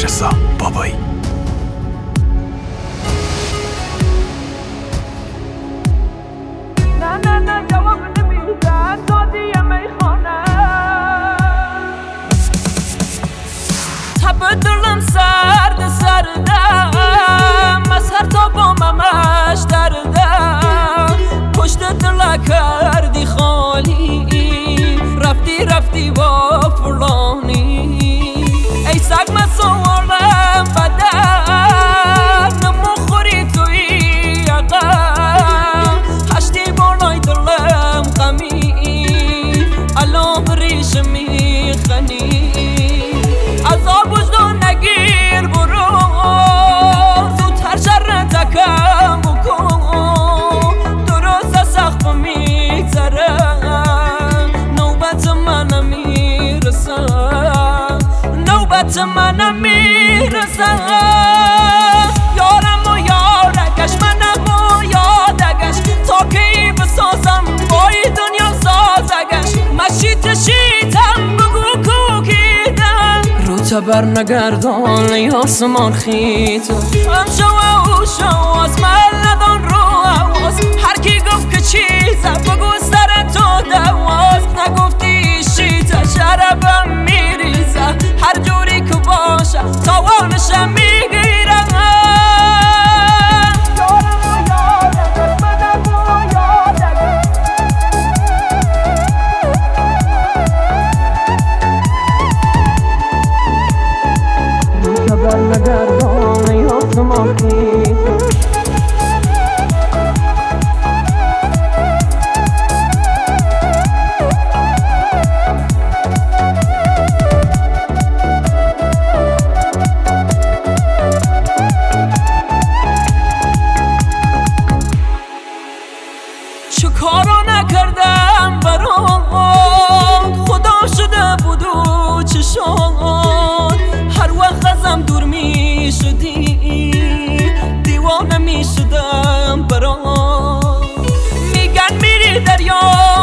رضا بابایی. نه جواب نمیدن دادی میخانه تب دلم سردم از هر تا باممش دردم پشت دل کردی خالی رفتی با فلانی ای سگ من سوالم بدن نموخوری توی عقم هشتی بالای دلم غمی الان بریش میخنی عذاب وجدان نگیر برو زودتر شر تکم بکن درست سخت میگذره نوبت منم میرسه نوبت منم میرسه یارم و یارگش منم و یادگش تا کی بسازم بای دنیا سازگش مشیتم بگو کوکیدم رو تبر نگردان ای آسمان خیت امشو و اوشو از من ندان رو حواس هر کی گفت که چیزم بگو سر تو دواز نگفتی شیطه شربم میریزه هر جوری که باشه تاوانشم میگیرم نگردان ای آسمان خیت چه کارا نکردم برات خدا شده بود و چشان هر وقت ازم دور می شدی دیوانه می شدم برات میگن میری دریا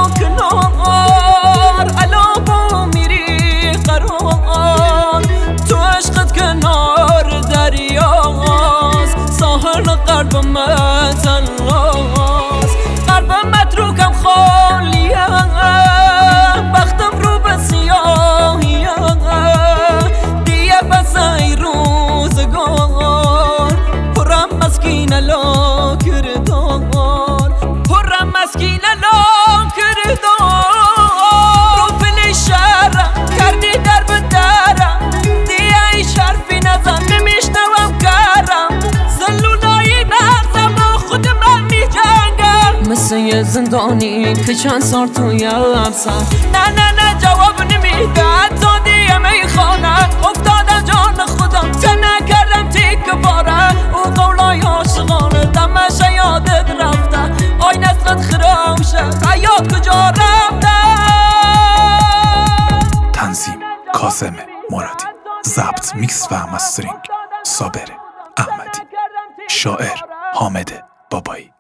کنار الان با میری قرار تو عشقت کنار دریاست ساحل قلب من تنهاست قلب متروکم خالیه بختم رو به سیاهیه دیگه بس ای روزگار پرم مسکین لا کردار پرم مسکین لا کردار رو پلی شهرم کردی در به درم دیگه ای شرفی نزن نمیشنوم کرم زلولایی نرزم با خود من میجنگم مثل یه زندانی که چند سال توی افسر نه جواب نمیدن تا دیگه میخوانن افتادم جان خودم چه نکردم تیک باره او قولای عاشقانه دمش یادت رفته آی نسلت خرامشه حیات کجا رفته تنظیم کاظم مرادی، ضبط میکس و مسترینگ صابر احمدی، شاعر حامد بابایی.